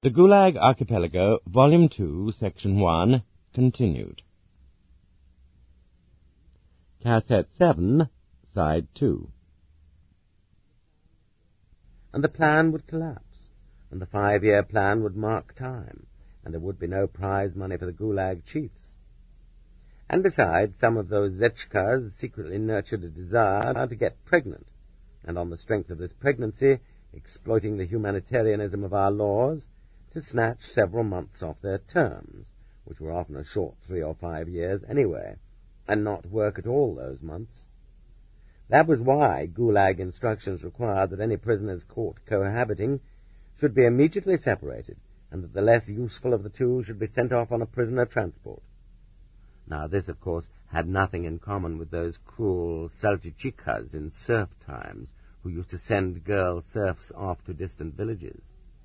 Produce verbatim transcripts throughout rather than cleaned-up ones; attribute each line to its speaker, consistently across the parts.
Speaker 1: The Gulag Archipelago, Volume two, Section one, continued. Cassette seven, Side two.
Speaker 2: And the plan would collapse, and the five-year plan would mark time, and there would be no prize money for the Gulag chiefs. And besides, some of those Zetchkas secretly nurtured a desire to get pregnant, and on the strength of this pregnancy, exploiting the humanitarianism of our laws, to snatch several months off their terms, which were often a short three or five years anyway, and not work at all those months. That was why Gulag instructions required that any prisoners caught cohabiting should be immediately separated, and that the less useful of the two should be sent off on a prisoner transport. Now this, of course, had nothing in common with those cruel Salchichikas in serf times, who used to send girl serfs off to distant villages.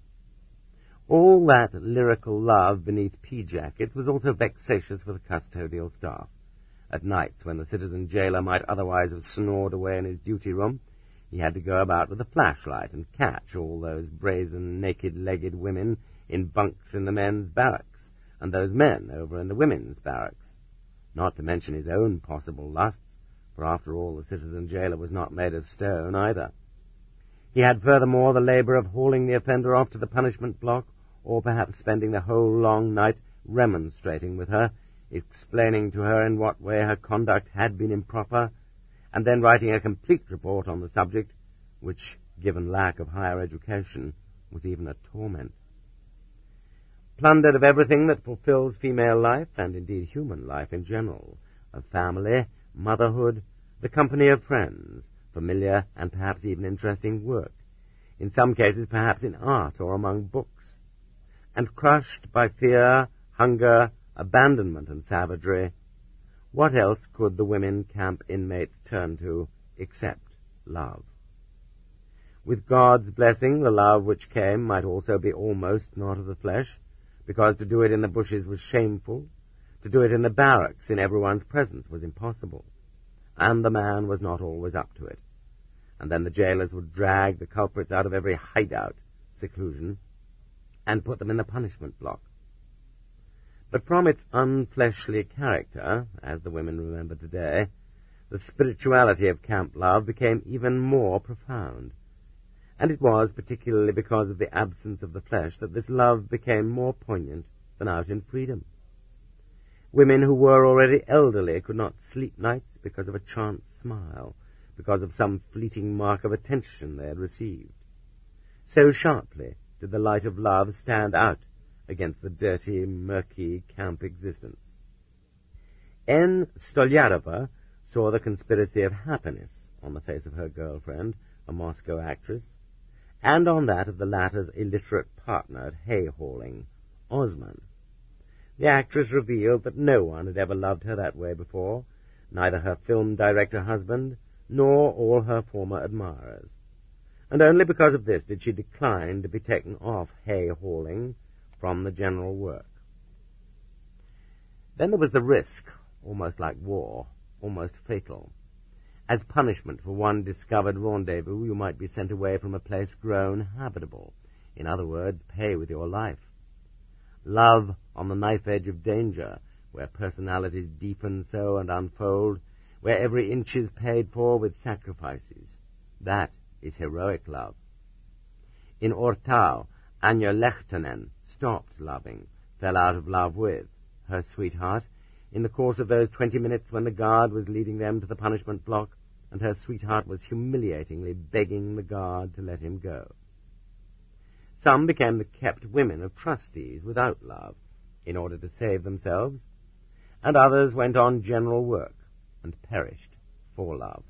Speaker 2: All that lyrical love beneath pea-jackets was also vexatious for the custodial staff. At nights, when the citizen jailer might otherwise have snored away in his duty room, he had to go about with a flashlight and catch all those brazen, naked-legged women in bunks in the men's barracks, and those men over in the women's barracks, not to mention his own possible lusts, for after all the citizen jailer was not made of stone either. He had furthermore the labour of hauling the offender off to the punishment block, or perhaps spending the whole long night remonstrating with her, explaining to her in what way her conduct had been improper, and then writing a complete report on the subject, which, given lack of higher education, was even a torment. Plundered of everything that fulfills female life, and indeed human life in general, of family, motherhood, the company of friends, familiar and perhaps even interesting work, in some cases perhaps in art or among books, and crushed by fear, hunger, abandonment and savagery, what else could the women camp inmates turn to except love? With God's blessing, the love which came might also be almost not of the flesh, because to do it in the bushes was shameful, to do it in the barracks in everyone's presence was impossible, and the man was not always up to it. And then the jailers would drag the culprits out of every hideout, seclusion, and put them in the punishment block. But from its unfleshly character, as the women remember today, the spirituality of camp love became even more profound. And it was particularly because of the absence of the flesh that this love became more poignant than out in freedom. Women who were already elderly could not sleep nights because of a chance smile, because of some fleeting mark of attention they had received. So sharply did the light of love stand out against the dirty, murky camp existence. N. Stolyarova saw the conspiracy of happiness on the face of her girlfriend, a Moscow actress, and on that of the latter's illiterate partner at hay-hauling, Osman. The actress revealed that no one had ever loved her that way before, neither her film director husband nor all her former admirers. And only because of this did she decline to be taken off hay-hauling from the general work. Then there was the risk, almost like war, almost fatal. As punishment for one discovered rendezvous, you might be sent away from a place grown habitable. In other words, pay with your life. Love on the knife edge of danger, where personalities deepen so and unfold, where every inch is paid for with sacrifices. That is heroic love. In Ortau, Anya Lechtonen stopped loving, fell out of love with her sweetheart in the course of those twenty minutes when the guard was leading them to the punishment block, and her sweetheart was humiliatingly begging the guard to let him go. Some became the kept women of trustees without love, in order to save themselves, and others went on general work and perished for love.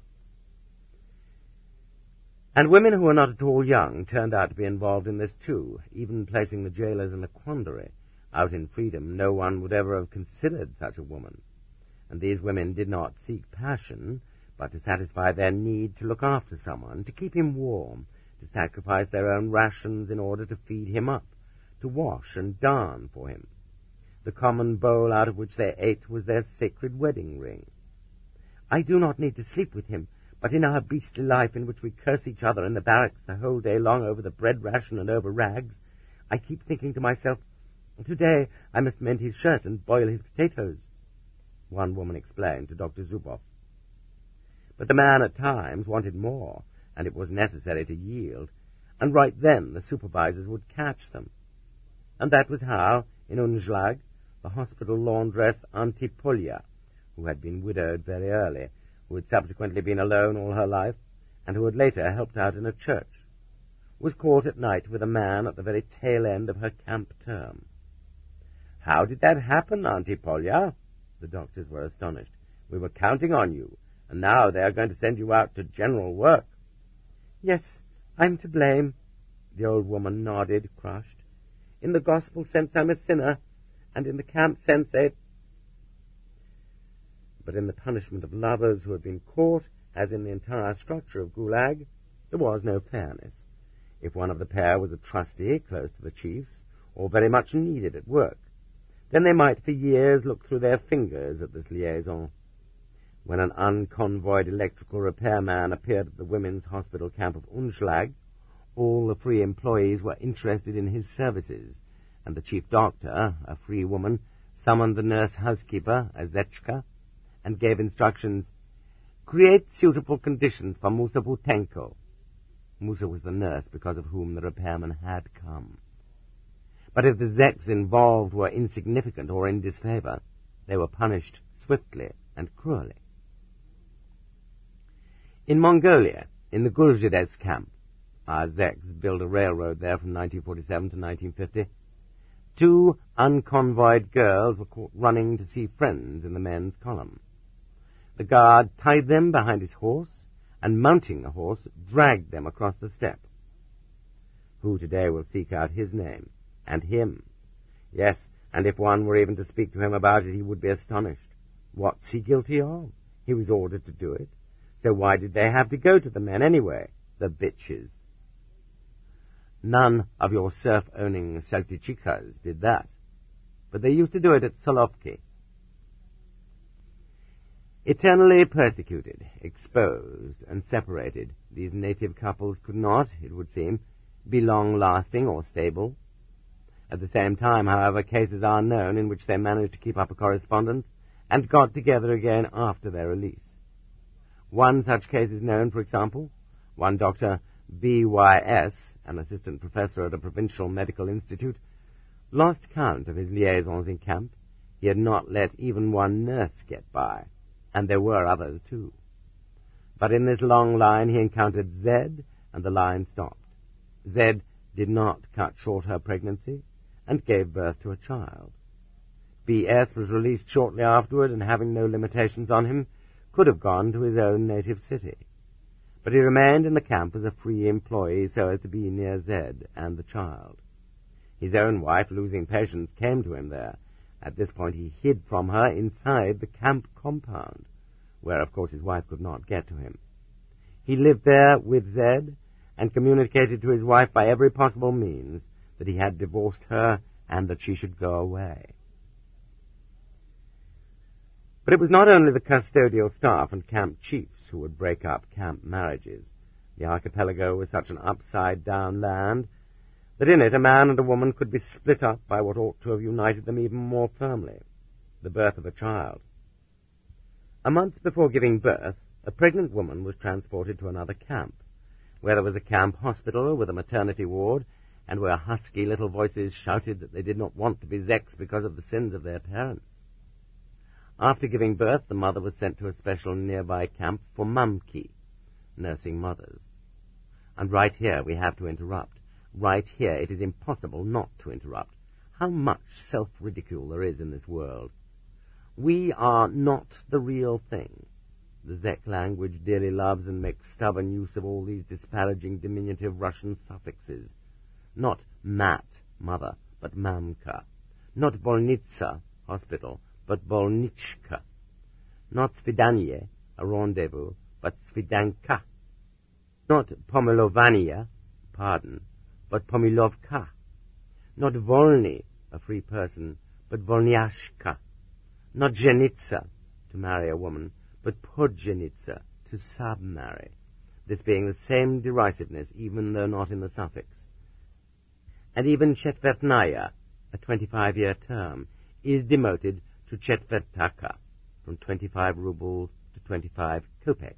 Speaker 2: And women who were not at all young turned out to be involved in this too, even placing the jailers in a quandary. Out in freedom, no one would ever have considered such a woman. And these women did not seek passion, but to satisfy their need to look after someone, to keep him warm, to sacrifice their own rations in order to feed him up, to wash and darn for him. The common bowl out of which they ate was their sacred wedding ring. I do not need to sleep with him, but in our beastly life in which we curse each other in the barracks the whole day long over the bread ration and over rags, I keep thinking to myself, today I must mend his shirt and boil his potatoes, one woman explained to Doctor Zuboff. But the man at times wanted more, and it was necessary to yield, and right then the supervisors would catch them. And that was how, in Unschlag, the hospital laundress Antipolya, who had been widowed very early, who had subsequently been alone all her life, and who had later helped out in a church, was caught at night with a man at the very tail end of her camp term. "How did that happen, Antipolya?" The doctors were astonished. "We were counting on you, and now they are going to send you out to general work." "Yes, I'm to blame," the old woman nodded, crushed. "In the gospel sense I'm a sinner, and in the camp sense a—" But in the punishment of lovers who had been caught, as in the entire structure of Gulag, there was no fairness. If one of the pair was a trustee close to the chiefs, or very much needed at work, then they might for years look through their fingers at this liaison. When an unconvoyed electrical repairman appeared at the women's hospital camp of Unschlag, all the free employees were interested in his services, and the chief doctor, a free woman, summoned the nurse housekeeper, a Zetchka, and gave instructions, "Create suitable conditions for Musa Butenko." Musa was the nurse because of whom the repairman had come. But if the Zeks involved were insignificant or in disfavor, they were punished swiftly and cruelly. In Mongolia, in the Gulzhidets camp, our Zeks built a railroad there from nineteen forty-seven to nineteen fifty, two unconvoyed girls were caught running to see friends in the men's column. The guard tied them behind his horse, and mounting the horse, dragged them across the steppe. Who today will seek out his name, and him? Yes, and if one were even to speak to him about it, he would be astonished. What's he guilty of? He was ordered to do it. So why did they have to go to the men anyway? The bitches. None of your serf-owning Saltichikas did that, but they used to do it at Solovki. Eternally persecuted, exposed, and separated, these native couples could not, it would seem, be long-lasting or stable. At the same time, however, cases are known in which they managed to keep up a correspondence and got together again after their release. One such case is known, for example. One Doctor B Y S, an assistant professor at a provincial medical institute, lost count of his liaisons in camp. He had not let even one nurse get by, and there were others too. But in this long line he encountered Z, and the line stopped. Z did not cut short her pregnancy, and gave birth to a child. B S was released shortly afterward, and having no limitations on him, could have gone to his own native city. But he remained in the camp as a free employee so as to be near Z and the child. His own wife, losing patience, came to him there. At this point he hid from her inside the camp compound, where, of course, his wife could not get to him. He lived there with Z and communicated to his wife by every possible means that he had divorced her and that she should go away. But it was not only the custodial staff and camp chiefs who would break up camp marriages. The archipelago was such an upside-down land that in it a man and a woman could be split up by what ought to have united them even more firmly, the birth of a child. A month before giving birth, a pregnant woman was transported to another camp, where there was a camp hospital with a maternity ward, and where husky little voices shouted that they did not want to be Zeks because of the sins of their parents. After giving birth, the mother was sent to a special nearby camp for mamki, nursing mothers. And right here we have to interrupt. Right here it is impossible not to interrupt. How much self-ridicule there is in this world. We are not the real thing. The Zek language dearly loves and makes stubborn use of all these disparaging diminutive Russian suffixes. Not mat, mother, but mamka. Not bolnitsa, hospital, but bolnichka. Not svidanie, a rendezvous, but svidanka. Not pomilovania, pardon, but pomilovka. Not volny, a free person, but volnyashka. Not zhenitsa, to marry a woman, but podjenitsa, to submarry, this being the same derisiveness, even though not in the suffix. and even Chetvertnaya, a twenty-five-year term, is demoted to Chetvertaka, from twenty-five rubles to twenty-five kopecks.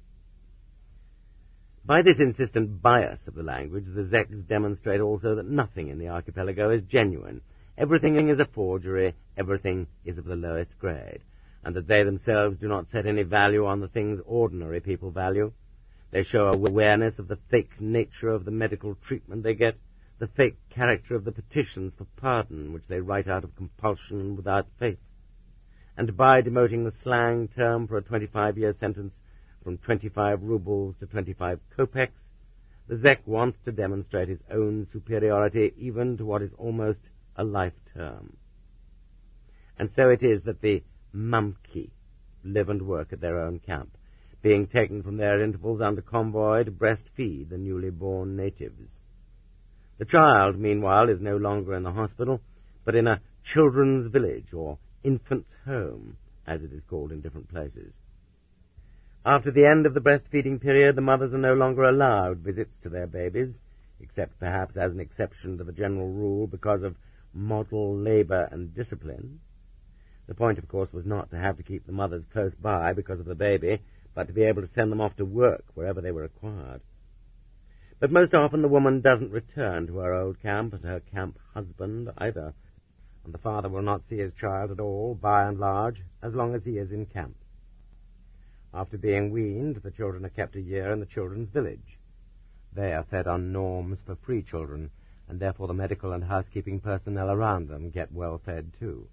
Speaker 2: By this insistent bias of the language, the Zeks demonstrate also that nothing in the archipelago is genuine. Everything is a forgery, everything is of the lowest grade, and that they themselves do not set any value on the things ordinary people value. They show awareness of the fake nature of the medical treatment they get, the fake character of the petitions for pardon which they write out of compulsion and without faith. And by demoting the slang term for a twenty-five-year sentence from twenty-five rubles to twenty-five kopecks, the Zek wants to demonstrate his own superiority even to what is almost a life term. And so it is that the mamki live and work at their own camp, being taken from their intervals under convoy to breastfeed the newly born natives. The child, meanwhile, is no longer in the hospital, but in a children's village, or infant's home, as it is called in different places. After the end of the breastfeeding period, the mothers are no longer allowed visits to their babies, except perhaps as an exception to the general rule because of model labor and discipline. The point, of course, was not to have to keep the mothers close by because of the baby, but to be able to send them off to work wherever they were required. But most often the woman doesn't return to her old camp and her camp husband either, and the father will not see his child at all, by and large, as long as he is in camp. After being weaned, the children are kept a year in the children's village. They are fed on norms for free children, and therefore the medical and housekeeping personnel around them get well fed too.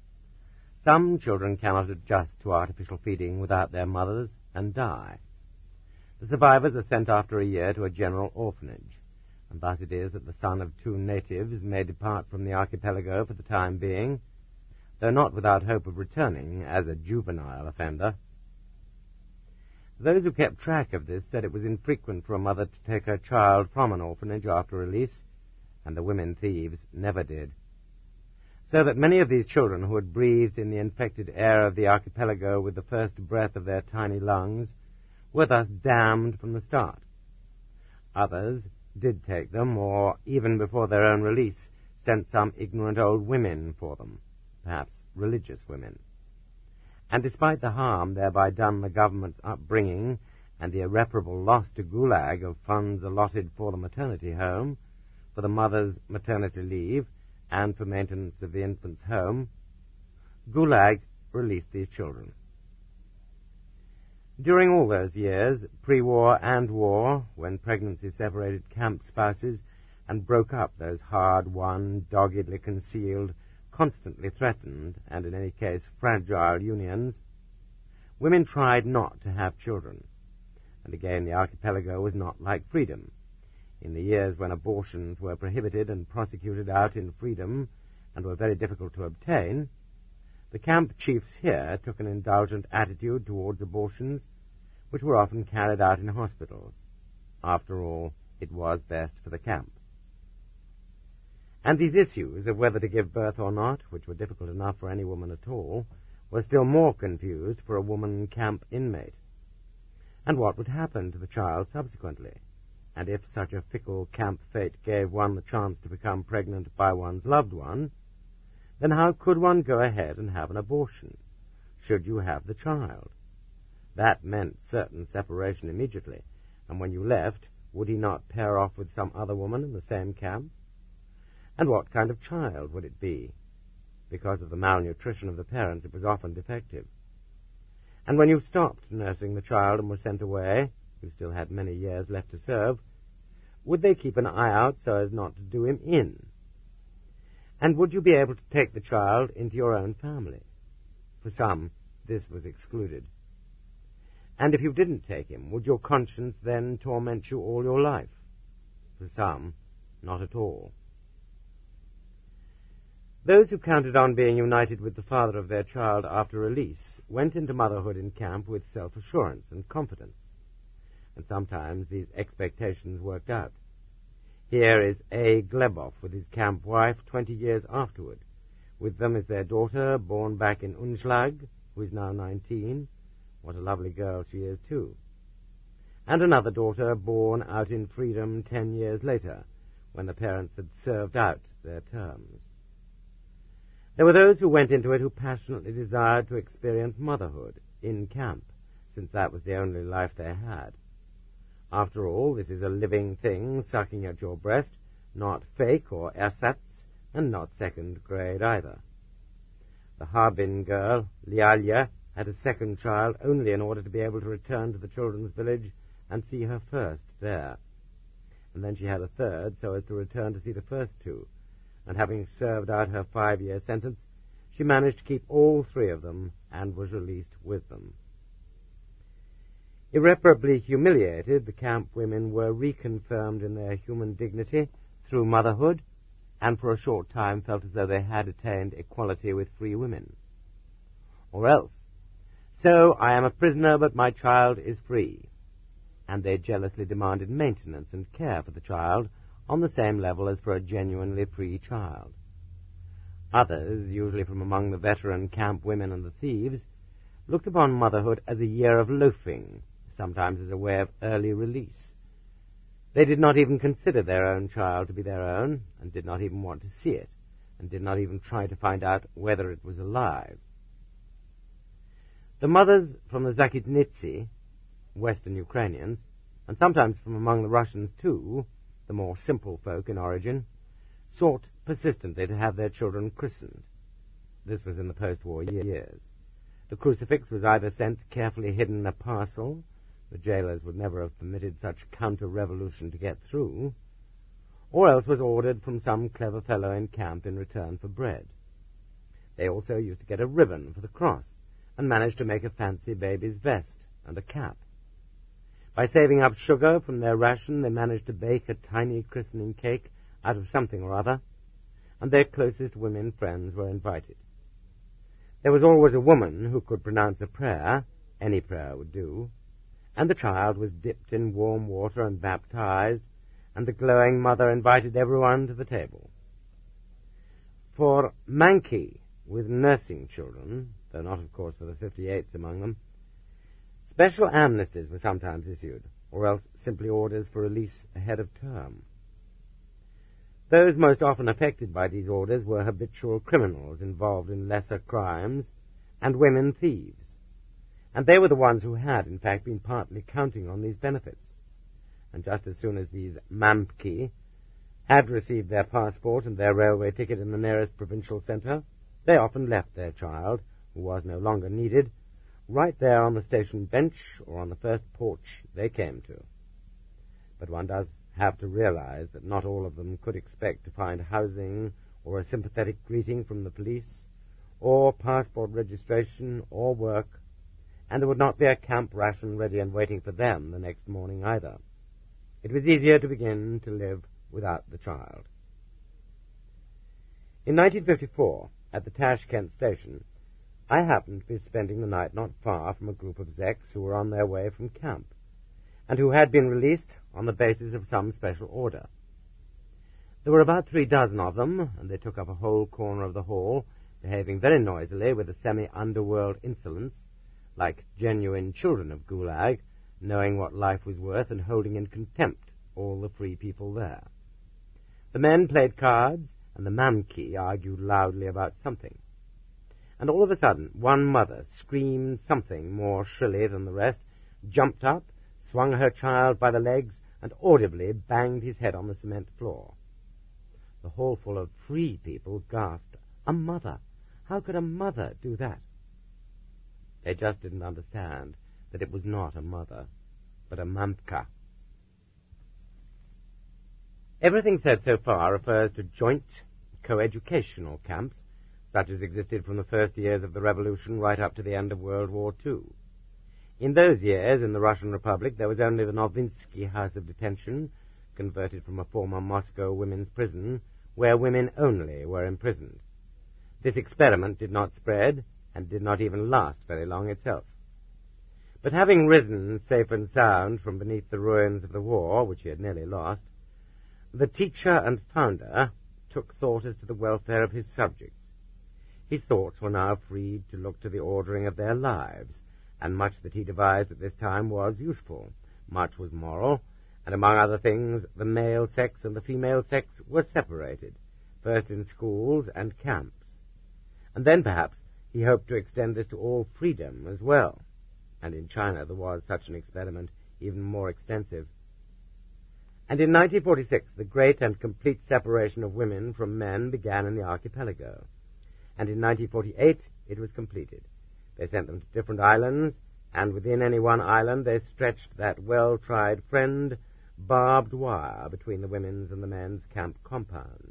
Speaker 2: Some children cannot adjust to artificial feeding without their mothers and die. The survivors are sent after a year to a general orphanage, and thus it is that the son of two natives may depart from the archipelago for the time being, though not without hope of returning as a juvenile offender. Those who kept track of this said it was infrequent for a mother to take her child from an orphanage after release, and the women thieves never did. So that many of these children who had breathed in the infected air of the archipelago with the first breath of their tiny lungs were thus damned from the start. Others did take them, or, even before their own release, sent some ignorant old women for them, perhaps religious women. And despite the harm thereby done the government's upbringing and the irreparable loss to Gulag of funds allotted for the maternity home, for the mother's maternity leave, and for maintenance of the infant's home, Gulag released these children. During all those years, pre-war and war, when pregnancy separated camp spouses and broke up those hard-won, doggedly concealed, constantly threatened, and in any case fragile unions, women tried not to have children. And again, the archipelago was not like freedom. In the years when abortions were prohibited and prosecuted out in freedom and were very difficult to obtain, the camp chiefs here took an indulgent attitude towards abortions, which were often carried out in hospitals. After all, it was best for the camp. And these issues of whether to give birth or not, which were difficult enough for any woman at all, were still more confused for a woman camp inmate. And what would happen to the child subsequently? And if such a fickle camp fate gave one the chance to become pregnant by one's loved one, then how could one go ahead and have an abortion? Should you have the child? That meant certain separation immediately, and when you left, would he not pair off with some other woman in the same camp? And what kind of child would it be? Because of the malnutrition of the parents, it was often defective. And when you stopped nursing the child and were sent away, you still had many years left to serve, would they keep an eye out so as not to do him in? And would you be able to take the child into your own family? For some, this was excluded. And if you didn't take him, would your conscience then torment you all your life? For some, not at all. Those who counted on being united with the father of their child after release went into motherhood in camp with self-assurance and confidence, and sometimes these expectations worked out. Here is A. Glebov with his camp wife twenty years afterward. With them is their daughter, born back in Unschlag, who is now nineteen. What a lovely girl she is, too. And another daughter, born out in freedom ten years later, when the parents had served out their terms. There were those who went into it who passionately desired to experience motherhood in camp, since that was the only life they had. After all, this is a living thing sucking at your breast, not fake or ersatz, and not second grade either. The Harbin girl, Lialia, had a second child only in order to be able to return to the children's village and see her first there. And then she had a third so as to return to see the first two, and having served out her five-year sentence, she managed to keep all three of them and was released with them. Irreparably humiliated, the camp women were reconfirmed in their human dignity through motherhood, and for a short time felt as though they had attained equality with free women. Or else, so I am a prisoner, but my child is free, and they jealously demanded maintenance and care for the child on the same level as for a genuinely free child. Others, usually from among the veteran camp women and the thieves, looked upon motherhood as a year of loafing, sometimes as a way of early release. They did not even consider their own child to be their own, and did not even want to see it, and did not even try to find out whether it was alive. The mothers from the Zakitnitsi, Western Ukrainians, and sometimes from among the Russians too, the more simple folk in origin, sought persistently to have their children christened. This was in the post-war years. The crucifix was either sent carefully hidden in a parcel — the jailers would never have permitted such counter-revolution to get through — or else was ordered from some clever fellow in camp in return for bread. They also used to get a ribbon for the cross, and managed to make a fancy baby's vest and a cap. By saving up sugar from their ration, they managed to bake a tiny christening cake out of something or other, and their closest women friends were invited. There was always a woman who could pronounce a prayer — any prayer would do — and the child was dipped in warm water and baptized, and the glowing mother invited everyone to the table. For manki, with nursing children, though not, of course, for the fifty-eights among them, special amnesties were sometimes issued, or else simply orders for release ahead of term. Those most often affected by these orders were habitual criminals involved in lesser crimes, and women thieves, and they were the ones who had, in fact, been partly counting on these benefits. And just as soon as these mampki had received their passport and their railway ticket in the nearest provincial centre, they often left their child, who was no longer needed, right there on the station bench or on the first porch they came to. But one does have to realize that not all of them could expect to find housing or a sympathetic greeting from the police, or passport registration or work, and there would not be a camp ration ready and waiting for them the next morning either. It was easier to begin to live without the child. In nineteen fifty-four, at the Tashkent station, I happened to be spending the night not far from a group of Zeks who were on their way from camp, and who had been released on the basis of some special order. There were about three dozen of them, and they took up a whole corner of the hall, behaving very noisily with a semi-underworld insolence, like genuine children of Gulag, knowing what life was worth and holding in contempt all the free people there. The men played cards, and the mamki argued loudly about something. And all of a sudden, one mother screamed something more shrilly than the rest, jumped up, swung her child by the legs, and audibly banged his head on the cement floor. The hall full of free people gasped, "A mother! How could a mother do that?" They just didn't understand that it was not a mother, but a mamka. Everything said so far refers to joint, coeducational camps, such as existed from the first years of the Revolution right up to the end of World War Two. In those years, in the Russian Republic, there was only the Novinsky House of Detention, converted from a former Moscow women's prison, where women only were imprisoned. This experiment did not spread, and did not even last very long itself. But having risen safe and sound from beneath the ruins of the war, which he had nearly lost, the teacher and founder took thought as to the welfare of his subjects. His thoughts were now freed to look to the ordering of their lives, and much that he devised at this time was useful, much was moral, and among other things, the male sex and the female sex were separated, first in schools and camps. And then, perhaps, he hoped to extend this to all freedom as well. And in China there was such an experiment, even more extensive. And in nineteen forty-six, the great and complete separation of women from men began in the archipelago. And in nineteen forty-eight, it was completed. They sent them to different islands, and within any one island they stretched that well-tried friend, barbed wire between the women's and the men's camp compounds.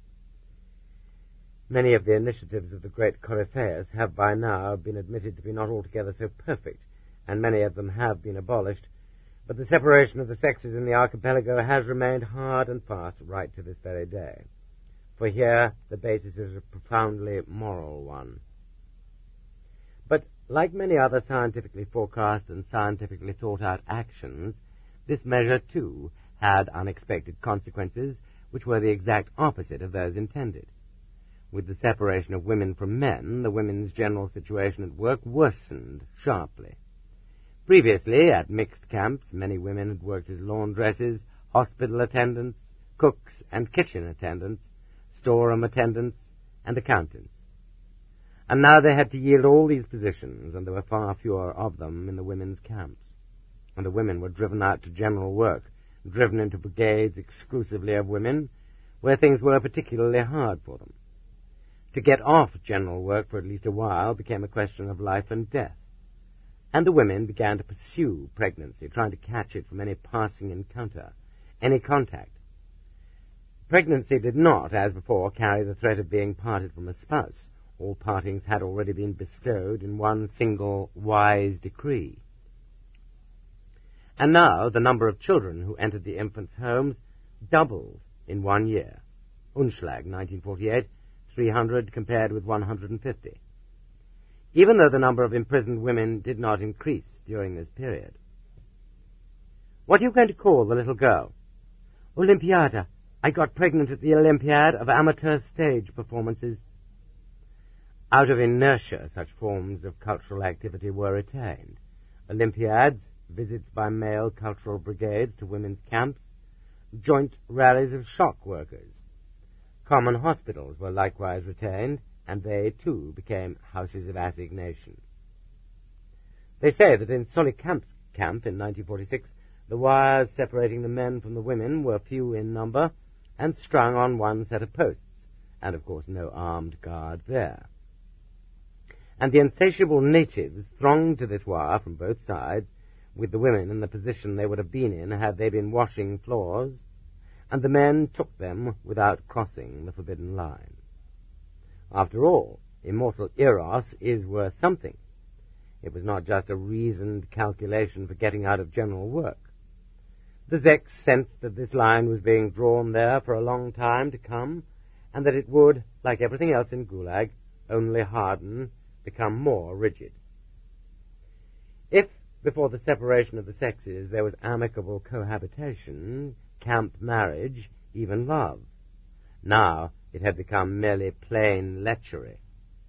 Speaker 2: Many of the initiatives of the great Coryphaeus have by now been admitted to be not altogether so perfect, and many of them have been abolished, but the separation of the sexes in the archipelago has remained hard and fast right to this very day. For here the basis is a profoundly moral one. But like many other scientifically forecast and scientifically thought-out actions, this measure, too, had unexpected consequences which were the exact opposite of those intended. With the separation of women from men, the women's general situation at work worsened sharply. Previously, at mixed camps, many women had worked as laundresses, hospital attendants, cooks and kitchen attendants, storeroom attendants, and accountants. And now they had to yield all these positions, and there were far fewer of them in the women's camps. And the women were driven out to general work, driven into brigades exclusively of women, where things were particularly hard for them. To get off general work for at least a while became a question of life and death. And the women began to pursue pregnancy, trying to catch it from any passing encounter, any contact. Pregnancy did not, as before, carry the threat of being parted from a spouse. All partings had already been bestowed in one single wise decree. And now the number of children who entered the infants' homes doubled in one year. Unschlag, nineteen forty-eight, three hundred compared with one hundred fifty. Even though the number of imprisoned women did not increase during this period. What are you going to call the little girl? Olympiada. I got pregnant at the Olympiad of amateur stage performances. Out of inertia, such forms of cultural activity were retained. Olympiads, visits by male cultural brigades to women's camps, joint rallies of shock workers. Common hospitals were likewise retained, and they, too, became houses of assignation. They say that in Solikamp's camp in nineteen forty-six, the wires separating the men from the women were few in number and strung on one set of posts, and of course no armed guard there. And the insatiable natives thronged to this wire from both sides, with the women in the position they would have been in had they been washing floors, and the men took them without crossing the forbidden line. After all, immortal Eros is worth something. It was not just a reasoned calculation for getting out of general work. The Zeks sensed that this line was being drawn there for a long time to come, and that it would, like everything else in Gulag, only harden, become more rigid. If, before the separation of the sexes, there was amicable cohabitation, camp marriage, even love, now it had become merely plain lechery.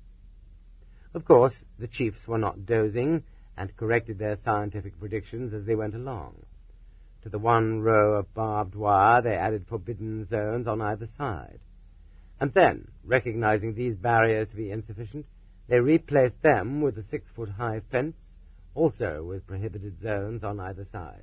Speaker 2: Of course, the chiefs were not dozing, and corrected their scientific predictions as they went along. To the one row of barbed wire they added forbidden zones on either side. And then, recognizing these barriers to be insufficient, they replaced them with a six-foot-high fence, also with prohibited zones on either side.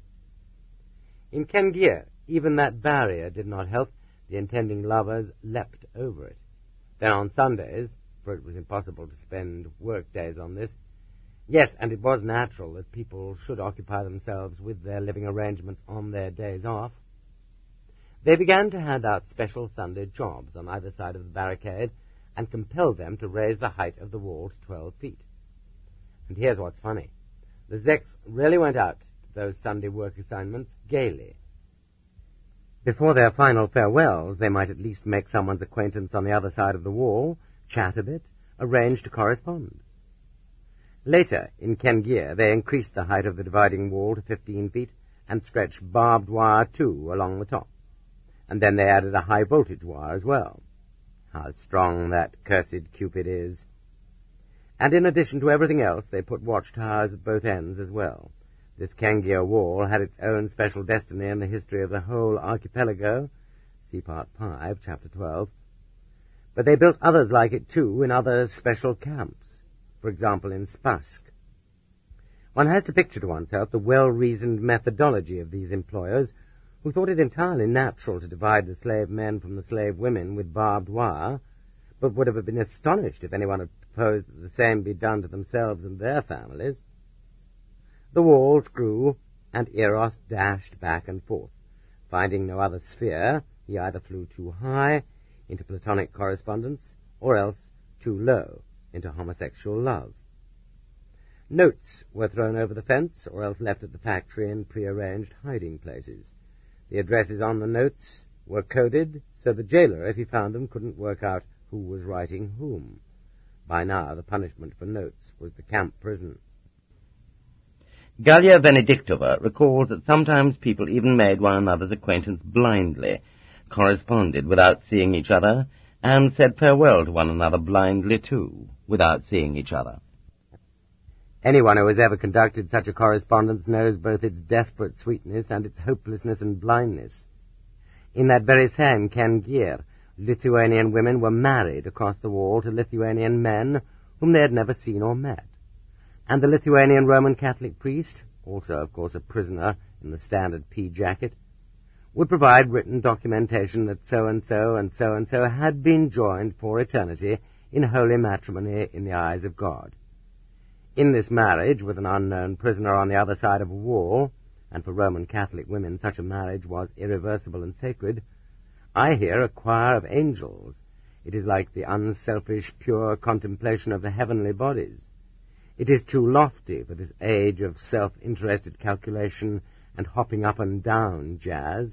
Speaker 2: In Kengir, even that barrier did not help. The intending lovers leapt over it. Then on Sundays, for it was impossible to spend work days on this, yes, and it was natural that people should occupy themselves with their living arrangements on their days off, they began to hand out special Sunday jobs on either side of the barricade and compelled them to raise the height of the wall to twelve feet. And here's what's funny. The Zeks really went out to those Sunday work assignments gaily. Before their final farewells, they might at least make someone's acquaintance on the other side of the wall, chat a bit, arrange to correspond. Later, in Kengir, they increased the height of the dividing wall to fifteen feet and stretched barbed wire, too, along the top. And then they added a high-voltage wire as well. How strong that cursed Cupid is. And in addition to everything else, they put watchtowers at both ends as well. This Kengia wall had its own special destiny in the history of the whole archipelago. See Part five, Chapter twelve. But they built others like it, too, in other special camps, for example, in Spassk. One has to picture to oneself the well-reasoned methodology of these employers, who thought it entirely natural to divide the slave men from the slave women with barbed wire, but would have been astonished if anyone had proposed that the same be done to themselves and their families. The walls grew, and Eros dashed back and forth. Finding no other sphere, he either flew too high, into platonic correspondence, or else too low, into homosexual love. Notes were thrown over the fence, or else left at the factory in prearranged hiding places. The addresses on the notes were coded, so the jailer, if he found them, couldn't work out who was writing whom. By now, the punishment for notes was the camp prison.
Speaker 3: Gallia Benedictova recalls that sometimes people even made one another's acquaintance blindly, corresponded without seeing each other, and said farewell to one another blindly, too, without seeing each other.
Speaker 2: Anyone who has ever conducted such a correspondence knows both its desperate sweetness and its hopelessness and blindness. In that very same Kengir, Lithuanian women were married across the wall to Lithuanian men whom they had never seen or met. And the Lithuanian Roman Catholic priest, also, of course, a prisoner in the standard pea jacket, would provide written documentation that so-and-so and so-and-so had been joined for eternity in holy matrimony in the eyes of God. In this marriage with an unknown prisoner on the other side of a wall, and for Roman Catholic women such a marriage was irreversible and sacred, I hear a choir of angels. It is like the unselfish, pure contemplation of the heavenly bodies. It is too lofty for this age of self-interested calculation and hopping up and down jazz.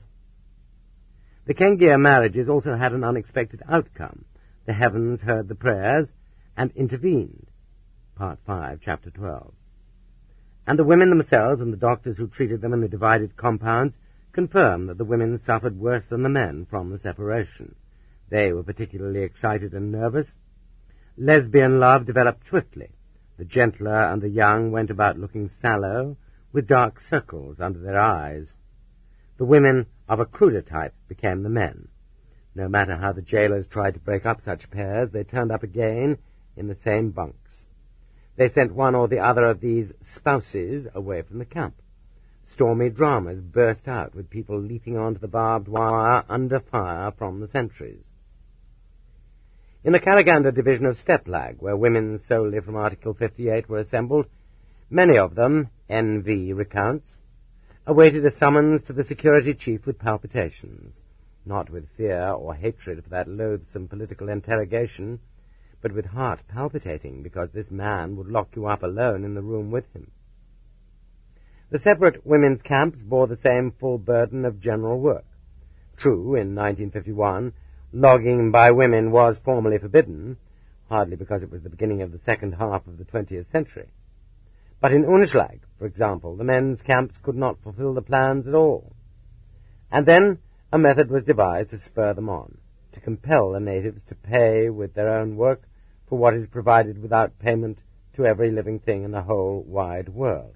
Speaker 2: The Kengir marriages also had an unexpected outcome. The heavens heard the prayers and intervened. Part five, Chapter twelve. And the women themselves and the doctors who treated them in the divided compounds confirmed that the women suffered worse than the men from the separation. They were particularly excited and nervous. Lesbian love developed swiftly. The gentler and the young went about looking sallow, with dark circles under their eyes. The women of a cruder type became the men. No matter how the jailers tried to break up such pairs, they turned up again in the same bunks. They sent one or the other of these spouses away from the camp. Stormy dramas burst out, with people leaping onto the barbed wire under fire from the sentries. In the Karaganda division of Steplag, where women solely from Article fifty-eight were assembled, many of them, N V recounts, awaited a summons to the security chief with palpitations, not with fear or hatred for that loathsome political interrogation, but with heart palpitating because this man would lock you up alone in the room with him. The separate women's camps bore the same full burden of general work. True, in nineteen fifty-one, logging by women was formally forbidden, hardly because it was the beginning of the second half of the twentieth century. But in Unschlag, for example, the men's camps could not fulfill the plans at all. And then a method was devised to spur them on, to compel the natives to pay with their own work for what is provided without payment to every living thing in the whole wide world.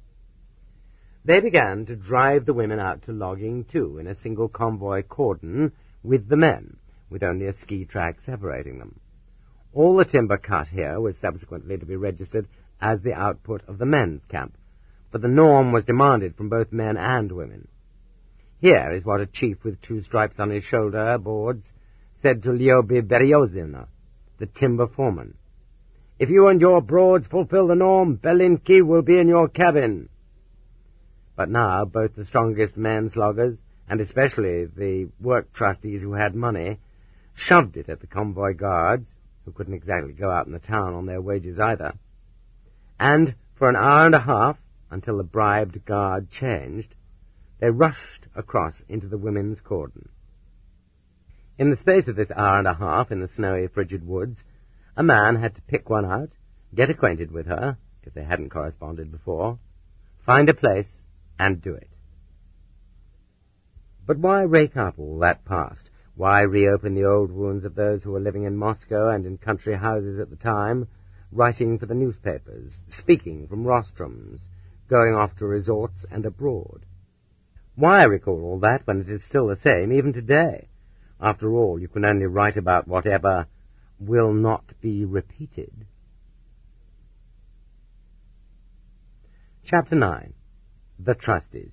Speaker 2: They began to drive the women out to logging, too, in a single convoy cordon with the men, with only a ski track separating them. All the timber cut here was subsequently to be registered as the output of the men's camp, but the norm was demanded from both men and women. Here is what a chief with two stripes on his shoulder boards said to Liobi Beryozina, the timber foreman. If you and your broads fulfill the norm, Belinki will be in your cabin. But now both the strongest men sloggers, and especially the work trustees who had money, shoved it at the convoy guards, who couldn't exactly go out in the town on their wages either. And for an hour and a half, until the bribed guard changed, they rushed across into the women's cordon. In the space of this hour and a half in the snowy, frigid woods, a man had to pick one out, get acquainted with her, if they hadn't corresponded before, find a place, and do it. But why rake up all that past? Why reopen the old wounds of those who were living in Moscow and in country houses at the time, writing for the newspapers, speaking from rostrums, going off to resorts and abroad. Why recall all that when it is still the same even today? After all, you can only write about whatever will not be repeated. Chapter nine. The Trustees.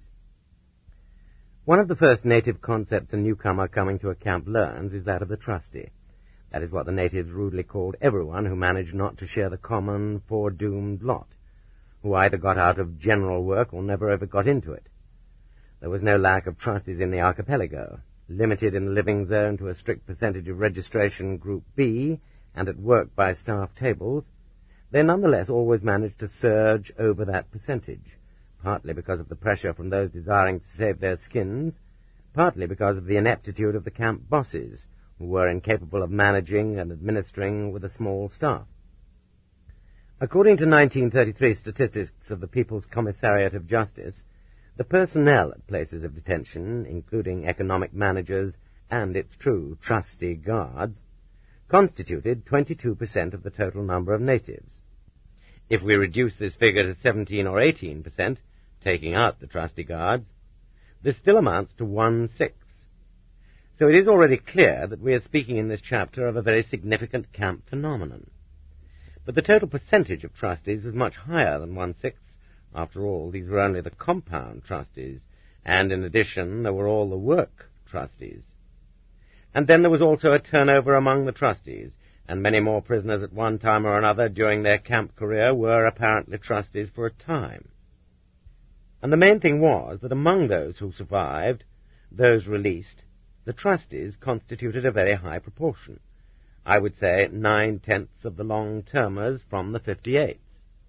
Speaker 2: One of the first native concepts a newcomer coming to a camp learns is that of the trustee. That is what the natives rudely called everyone who managed not to share the common, foredoomed lot, who either got out of general work or never ever got into it. There was no lack of trustees in the archipelago, limited in the living zone to a strict percentage of registration Group B and at work by staff tables. They nonetheless always managed to surge over that percentage, partly because of the pressure from those desiring to save their skins, partly because of the ineptitude of the camp bosses, who were incapable of managing and administering with a small staff. According to nineteen thirty-three statistics of the People's Commissariat of Justice, the personnel at places of detention, including economic managers and its true trustee guards, constituted twenty-two percent of the total number of natives. If we reduce this figure to seventeen or eighteen percent, taking out the trustee guards, this still amounts to one-sixth. So it is already clear that we are speaking in this chapter of a very significant camp phenomenon. But the total percentage of trustees was much higher than one-sixth. After all, these were only the compound trustees, and in addition there were all the work trustees. And then there was also a turnover among the trustees, and many more prisoners at one time or another during their camp career were apparently trustees for a time. And the main thing was that among those who survived, those released, the trustees constituted a very high proportion. I would say nine-tenths of the long-termers from the fifty-eights.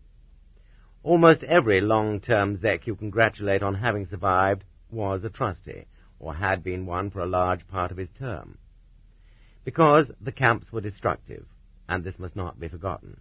Speaker 2: Almost every long-term Zec you congratulate on having survived was a trustee, or had been one for a large part of his term. Because the camps were destructive, and this must not be forgotten.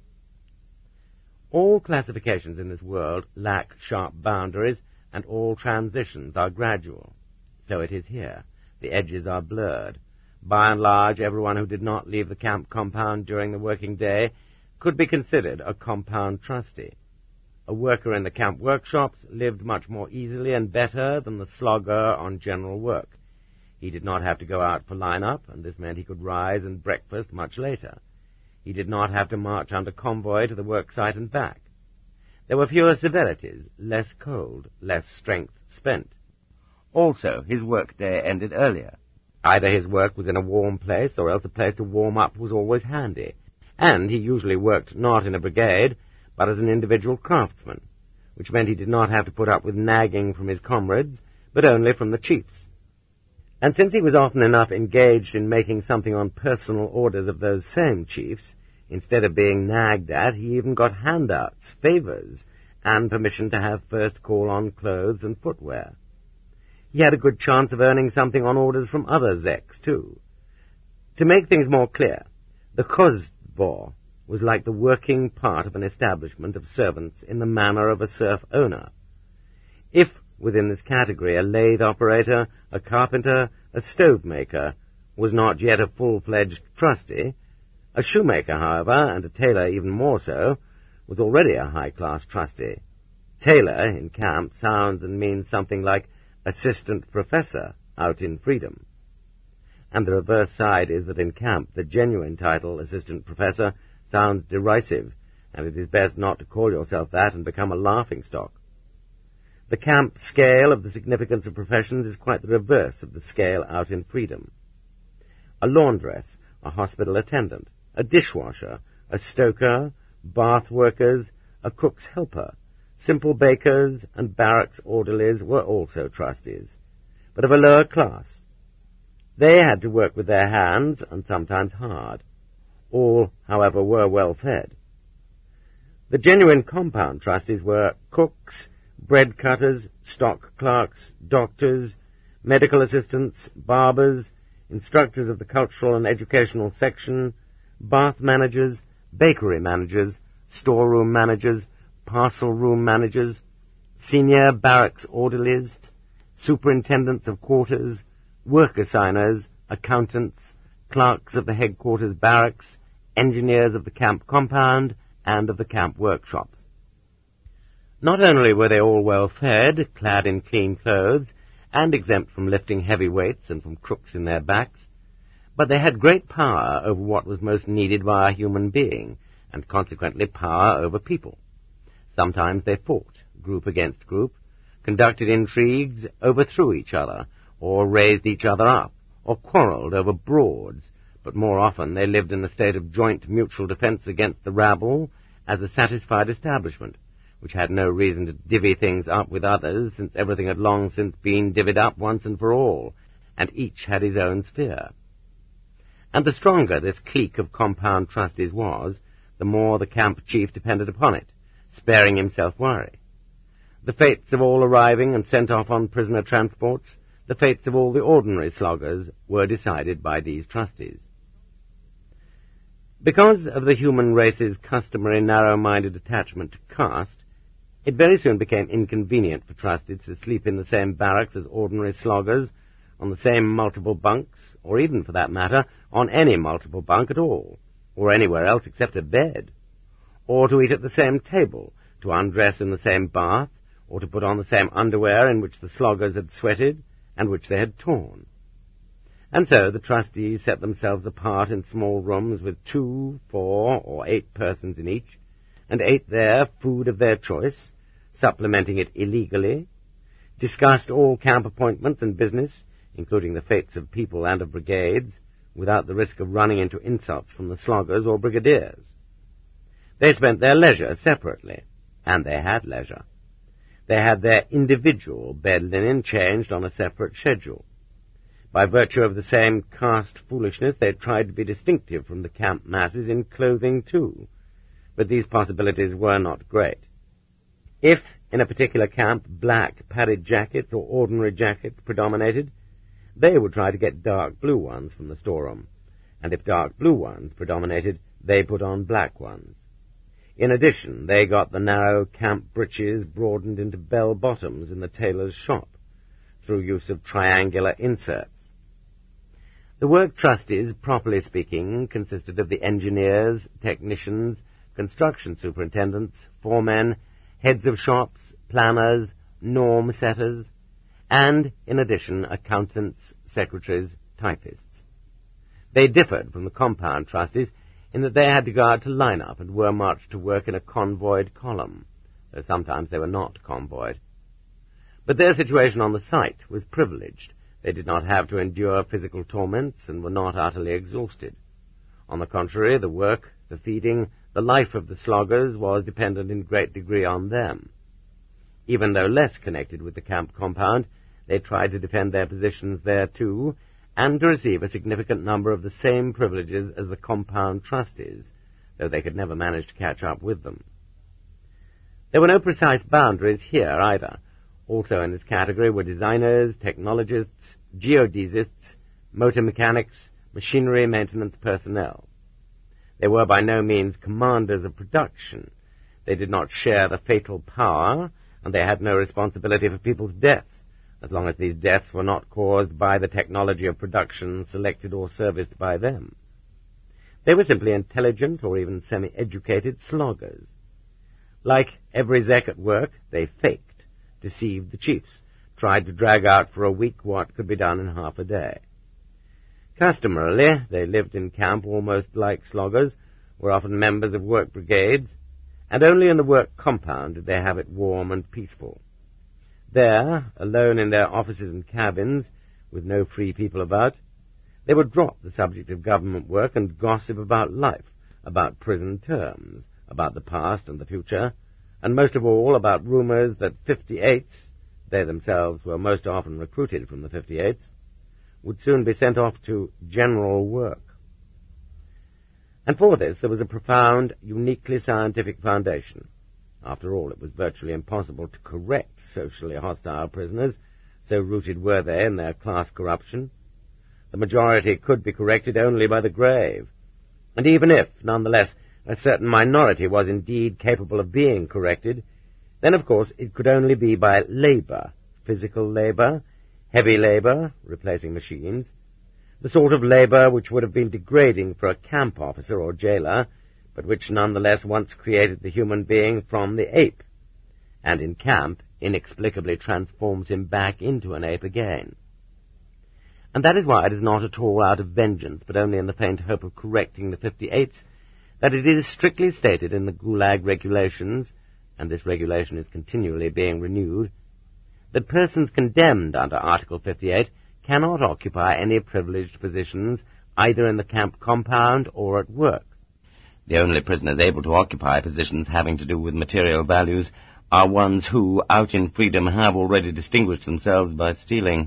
Speaker 2: All classifications in this world lack sharp boundaries, and all transitions are gradual. So it is here. The edges are blurred. By and large, everyone who did not leave the camp compound during the working day could be considered a compound trustee. A worker in the camp workshops lived much more easily and better than the slogger on general work. He did not have to go out for line-up, and this meant he could rise and breakfast much later. He did not have to march under convoy to the work site and back. There were fewer severities, less cold, less strength spent. Also, his work-day ended earlier. Either his work was in a warm place, or else a place to warm up was always handy. And he usually worked not in a brigade, but as an individual craftsman, which meant he did not have to put up with nagging from his comrades, but only from the chiefs. And since he was often enough engaged in making something on personal orders of those same chiefs, instead of being nagged at, he even got handouts, favors, and permission to have first call on clothes and footwear. He had a good chance of earning something on orders from other Zecs, too. To make things more clear, the Kozbor was like the working part of an establishment of servants in the manner of a serf owner. If, within this category, a lathe operator, a carpenter, a stove maker was not yet a full-fledged trustee, a shoemaker, however, and a tailor even more so, was already a high-class trustee. Tailor, in camp, sounds and means something like assistant professor out in freedom. And the reverse side is that in camp the genuine title, assistant professor, sounds derisive, and it is best not to call yourself that and become a laughing-stock. The camp scale of the significance of professions is quite the reverse of the scale out in freedom. A laundress, a hospital attendant, a dishwasher, a stoker, bath workers, a cook's helper, simple bakers, and barracks orderlies were also trustees, but of a lower class. They had to work with their hands, and sometimes hard. All, however, were well fed. The genuine compound trustees were cooks, bread cutters, stock clerks, doctors, medical assistants, barbers, instructors of the cultural and educational section, bath managers, bakery managers, storeroom managers, parcel room managers, senior barracks orderlies, superintendents of quarters, work assigners, accountants, clerks of the headquarters barracks, engineers of the camp compound, and of the camp workshops. Not only were they all well fed, clad in clean clothes, and exempt from lifting heavy weights and from crooks in their backs, but they had great power over what was most needed by a human being, and consequently power over people. Sometimes they fought, group against group, conducted intrigues, overthrew each other, or raised each other up, or quarrelled over brauds, but more often they lived in a state of joint mutual defence against the rabble as a satisfied establishment, which had no reason to divvy things up with others, since everything had long since been divvied up once and for all, and each had his own sphere. And the stronger this clique of compound trustees was, the more the camp chief depended upon it, sparing himself worry. The fates of all arriving and sent off on prisoner transports, the fates of all the ordinary sloggers, were decided by these trustees. Because of the human race's customary narrow-minded attachment to caste, it very soon became inconvenient for trustees to sleep in the same barracks as ordinary sloggers, on the same multiple bunks, or even, for that matter, on any multiple bunk at all, or anywhere else except a bed, or to eat at the same table, to undress in the same bath, or to put on the same underwear in which the sloggers had sweated, and which they had torn. And so the trustees set themselves apart in small rooms with two, four, or eight persons in each, and ate there food of their choice, supplementing it illegally, discussed all camp appointments and business, including the fates of people and of brigades, without the risk of running into insults from the sloggers or brigadiers. They spent their leisure separately, and they had leisure. They had their individual bed linen changed on a separate schedule. By virtue of the same caste foolishness, they tried to be distinctive from the camp masses in clothing too, but these possibilities were not great. If, in a particular camp, black padded jackets or ordinary jackets predominated, they would try to get dark blue ones from the storeroom, and if dark blue ones predominated, they put on black ones. In addition, they got the narrow camp breeches broadened into bell-bottoms in the tailor's shop, through use of triangular inserts. The work trustees, properly speaking, consisted of the engineers, technicians, construction superintendents, foremen, heads of shops, planners, norm setters, and, in addition, accountants, secretaries, typists. They differed from the compound trustees in that they had to go out to line up and were marched to work in a convoyed column, though sometimes they were not convoyed. But their situation on the site was privileged. They did not have to endure physical torments and were not utterly exhausted. On the contrary, the work, the feeding, the life of the sloggers was dependent in great degree on them. Even though less connected with the camp compound, they tried to defend their positions there too, and to receive a significant number of the same privileges as the compound trustees, though they could never manage to catch up with them. There were no precise boundaries here either. Also in this category were designers, technologists, geodesists, motor mechanics, machinery maintenance personnel. They were by no means commanders of production. They did not share the fatal power, and they had no responsibility for people's deaths, as long as these deaths were not caused by the technology of production selected or serviced by them. They were simply intelligent or even semi-educated sloggers. Like every Zek at work, they faked, deceived the chiefs, tried to drag out for a week what could be done in half a day. Customarily, they lived in camp almost like sloggers, were often members of work brigades, and only in the work compound did they have it warm and peaceful. There, alone in their offices and cabins, with no free people about, they would drop the subject of government work and gossip about life, about prison terms, about the past and the future, and most of all about rumors that fifty-eights, they themselves were most often recruited from the fifty-eights, would soon be sent off to general work. And for this there was a profound, uniquely scientific foundation. After all, it was virtually impossible to correct socially hostile prisoners, so rooted were they in their class corruption. The majority could be corrected only by the grave, and even if, nonetheless, a certain minority was indeed capable of being corrected, then of course it could only be by labor, physical labor, heavy labor, replacing machines, the sort of labor which would have been degrading for a camp officer or jailer, but which nonetheless once created the human being from the ape, and in camp inexplicably transforms him back into an ape again. And that is why it is not at all out of vengeance, but only in the faint hope of correcting the fifty-eights, that it is strictly stated in the Gulag regulations, and this regulation is continually being renewed, that persons condemned under Article fifty-eight cannot occupy any privileged positions either in the camp compound or at work.
Speaker 3: The only prisoners able to occupy positions having to do with material values are ones who, out in freedom, have already distinguished themselves by stealing.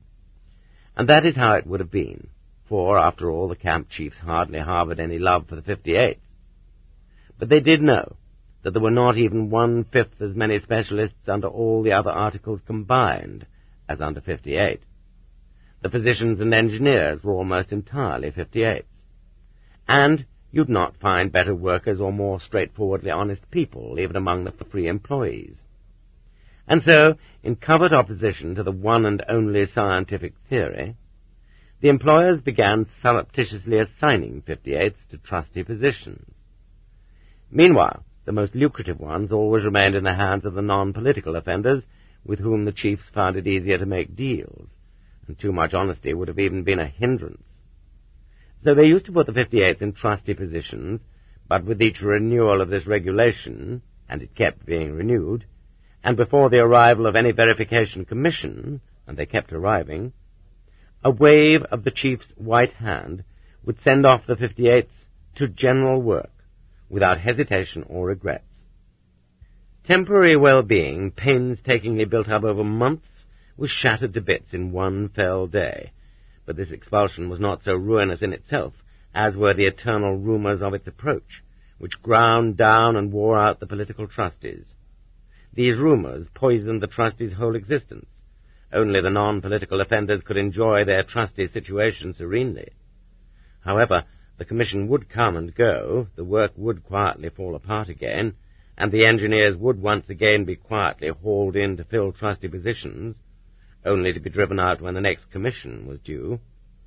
Speaker 2: And that is how it would have been, for, after all, the camp chiefs hardly harboured any love for the fifty-eights. But they did know that there were not even one-fifth as many specialists under all the other articles combined as under fifty-eight. The physicians and engineers were almost entirely fifty-eights. And you'd not find better workers or more straightforwardly honest people, even among the free employees. And so, in covert opposition to the one and only scientific theory, the employers began surreptitiously assigning fifty-eights to trusty positions. Meanwhile, the most lucrative ones always remained in the hands of the non-political offenders, with whom the chiefs found it easier to make deals, and too much honesty would have even been a hindrance. So they used to put the fifty-eights in trusty positions, but with each renewal of this regulation, and it kept being renewed, and before the arrival of any verification commission, and they kept arriving, a wave of the chief's white hand would send off the fifty-eights to general work, without hesitation or regrets. Temporary well-being, painstakingly built up over months, was shattered to bits in one fell day, but this expulsion was not so ruinous in itself as were the eternal rumours of its approach, which ground down and wore out the political trustees. These rumours poisoned the trustees' whole existence. Only the non-political offenders could enjoy their trustee situation serenely. However, the commission would come and go, the work would quietly fall apart again, and the engineers would once again be quietly hauled in to fill trustee positions, only to be driven out when the next commission was due.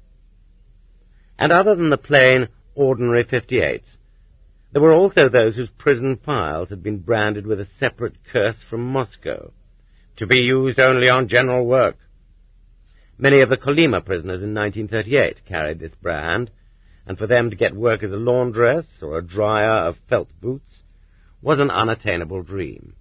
Speaker 2: And other than the plain, ordinary fifty-eights, there were also those whose prison files had been branded with a separate curse from Moscow, to be used only on general work. Many of the Kolyma prisoners in nineteen thirty-eight carried this brand, and for them to get work as a laundress or a dryer of felt boots was an unattainable dream.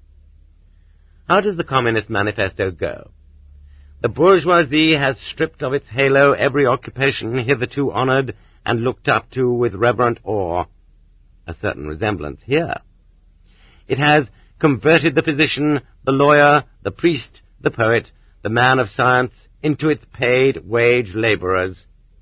Speaker 2: How does the Communist Manifesto go? The bourgeoisie has stripped of its halo every occupation hitherto honoured and looked up to with reverent awe. A certain resemblance here. It has converted the physician, the lawyer, the priest, the poet, the man of science into its paid wage labourers.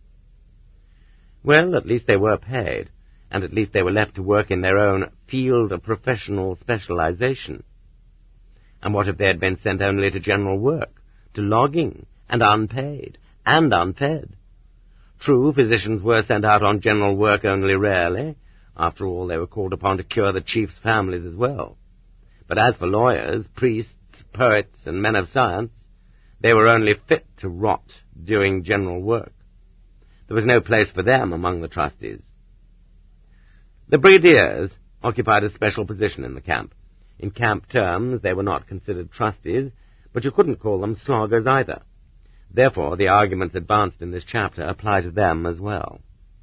Speaker 2: Well, at least they were paid, and at least they were left to work in their own field of professional specialization. And what if they had been sent only to general work, to logging, and unpaid, and unfed? True, physicians were sent out on general work only rarely. After all, they were called upon to cure the chiefs' families as well. But as for lawyers, priests, poets, and men of science, they were only fit to rot doing general work. There was no place for them among the trustees. The brigadiers occupied a special position in the camp. In camp terms, they were not considered trustees, but you couldn't call them sloggers either. Therefore, the arguments advanced in this chapter apply to them as well.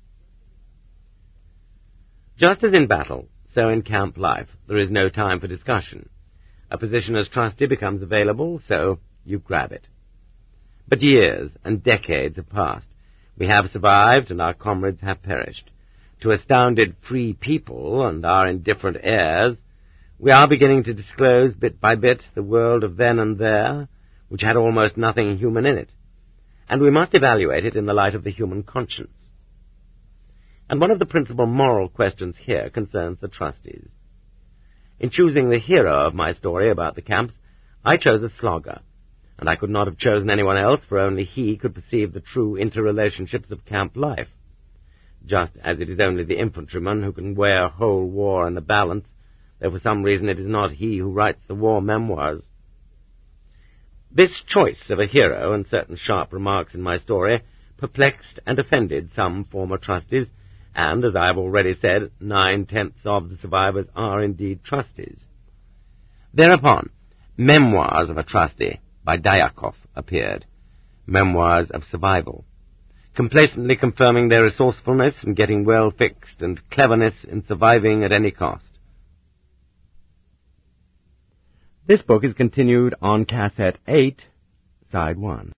Speaker 2: Just as in battle, so in camp life, there is no time for discussion. A position as trustee becomes available, so you grab it. But years and decades have passed. We have survived, and our comrades have perished. To astounded free people and our indifferent heirs, we are beginning to disclose bit by bit the world of then and there, which had almost nothing human in it, and we must evaluate it in the light of the human conscience. And one of the principal moral questions here concerns the trustees. In choosing the hero of my story about the camps, I chose a slogger, and I could not have chosen anyone else, for only he could perceive the true interrelationships of camp life, just as it is only the infantryman who can weigh a whole war in the balance, though for some reason it is not he who writes the war memoirs. This choice of a hero and certain sharp remarks in my story perplexed and offended some former trustees, and, as I have already said, nine-tenths of the survivors are indeed trustees. Thereupon, Memoirs of a Trustee by Dyakov appeared, memoirs of survival, complacently confirming their resourcefulness in getting well fixed and cleverness in surviving at any cost.
Speaker 1: This book is continued on Cassette eight, Side one.